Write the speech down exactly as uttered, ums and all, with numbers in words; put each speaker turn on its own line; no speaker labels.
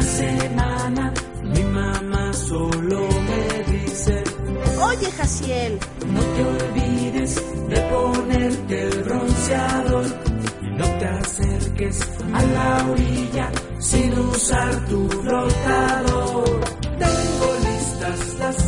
semana mi mamá solo me dice:
oye, Jaciel,
no te olvides de ponerte el bronceador y no te acerques a la orilla sin usar tu flotador. Tengo listas las